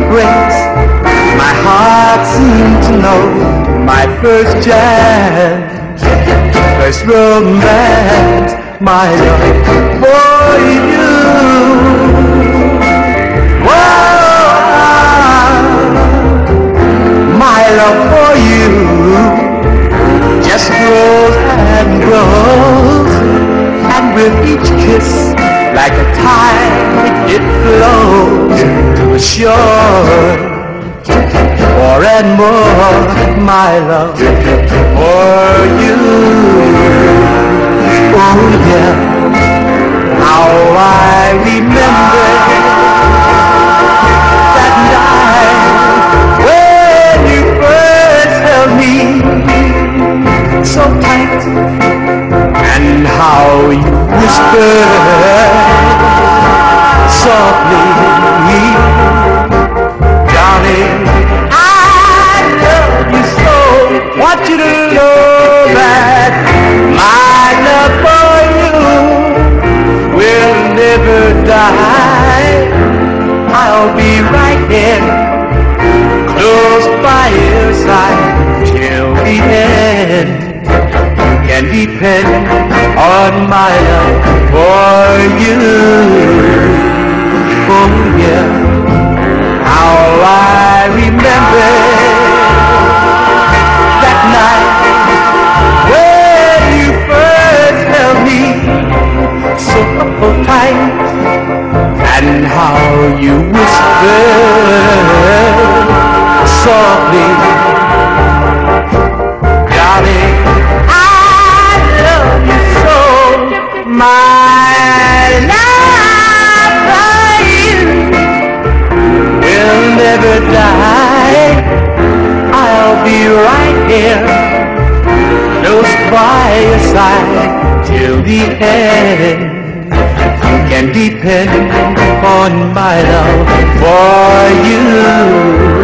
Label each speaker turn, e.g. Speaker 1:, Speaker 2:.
Speaker 1: embrace. My heart seemed to know my first chance, first romance, my love for you. My love for you just grows and grows, and with each kiss, like a tide, it flows to the shore. More and more, my love for you. Oh yeah, how I remember that night when you first held me so tight, and how you whispered softly, darling, I love you so. Want you to know that my love for you will never die. I'll be right here, close by your side till the end. Can depend on my love for you. Oh yeah, how I remember that night when you first held me so tight, and how you whispered softly, darling, my love for you will never die. I'll be right here, close by your side till the end. You can depend on my love for you.